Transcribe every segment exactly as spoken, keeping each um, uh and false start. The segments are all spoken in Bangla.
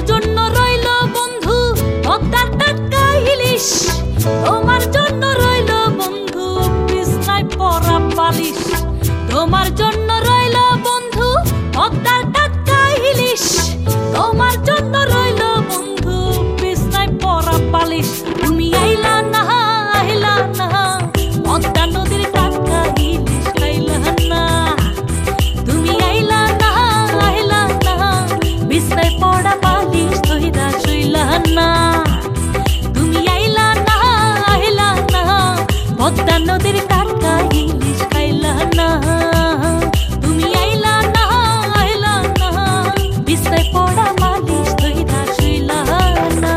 জন্য রইল বন্ধু পদ্মার টাটকা ইলিশ, তোমার জন্য রইল বন্ধু বিছনায় পরা বালিশ, তোমার জন্য রইল বন্ধু পদ্মার টাটকা ইলিশ, তোমার জন্য রইল বন্ধু বিছনায় পরা বালিশ। তুমি আইলা না আইলা না পদ্মা নদীর টাটকা ইলিশ খাইলা না, তুমি আইলা না আইলা না বিছনায় পড়া বালিশ ধইরা শুইলা না, তুমি আইলা না আইলা না পদ্মা নদীর টাটকা ইলিশ খাইলা না, তুমি আইলা না আইলা না বিছনায় পড়া বালিশ ধইরা শুইলা না।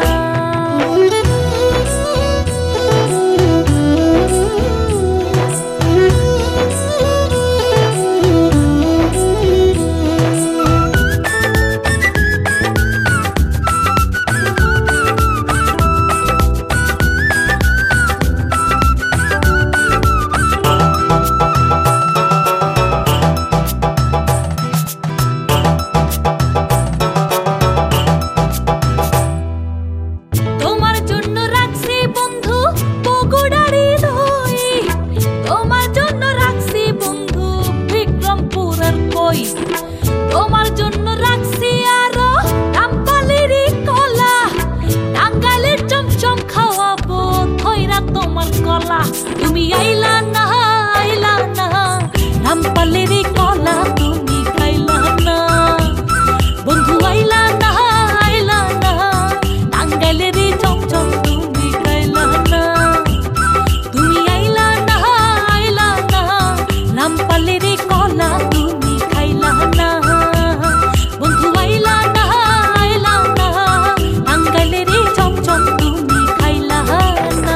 তোমার জন্য রাখছি বন্ধু বগুড়ারি দই, তোমার জন্য রাখছি বন্ধু বিক্রমপুরের কই, তোমার জন্য রাখছি আরো রামপালেরই কলা, টাঙ্গাইলের চমচম খাওয়াবো থইরা তোমার কলা, তুমি আইলা না আইলা না রামপালেরই কলা তুমি খাইলা না, বন্ধু আইলা না আইলা না টাঙ্গাইলেরই চমচম তুমি খাইলা না, তুমি আইলা না আইলা না রামপালেরই কলা তুমি খাইলা না, বন্ধু আইলা না আইলা না টাঙ্গাইলেরই চমচম তুমি খাইলা না।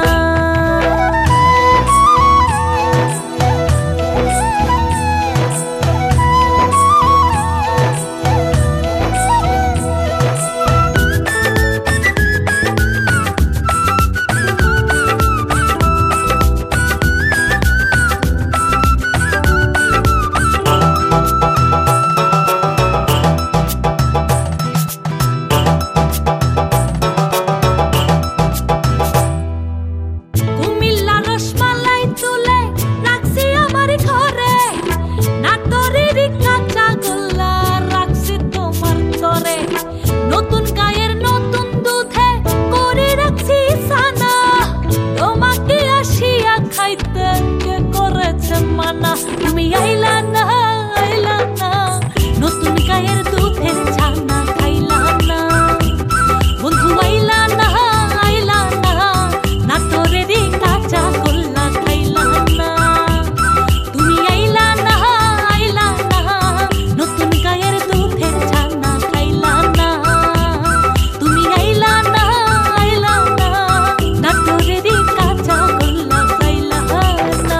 কুমিল্লা রসমালাই তুলে রাখছি আমার ঘরে, নাটোরের কাঁচা গোল্লা রাখছি তোমার তরে, নতুন গায়ের নতুন দুধে করে রাখছি সানা, তোমাকে আসিয়া খাইতে কে করেছে মানা, তুমি আইলা না আইলা না নতুন গায়ের দুধের ছানা খাইলা না, বন্ধু আইলা না আইলা না নাটোরেরই কাঁচা গোল্লা খাইলা না, তুমি আইলা না আইলা না নতুন গায়ের দুধের ছানা খাইলা না, তুমি আইলা না আইলা না নাটোরেরই কাঁচা গোল্লা খাইলা না।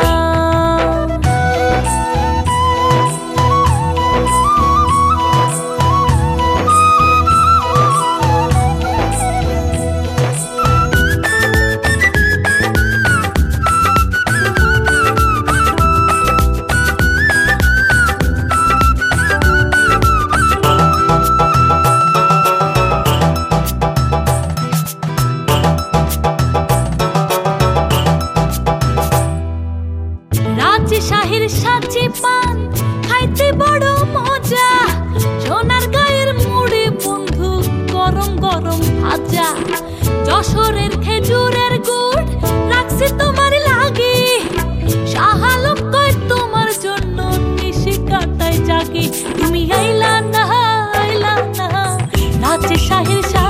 রাজশাহীর সাচি পান খাইতে বড় মজা, সোনার গায়ের মুড়ি বন্ধু গরম গরম ভাজা, যশোরের খেজুরের গুড় রাখছি তোমার লাগি, শাহালম কয় তোমার জন্য নিশি কাটায় জাগি, তুমি আইলা না আইলা না রাজশাহীর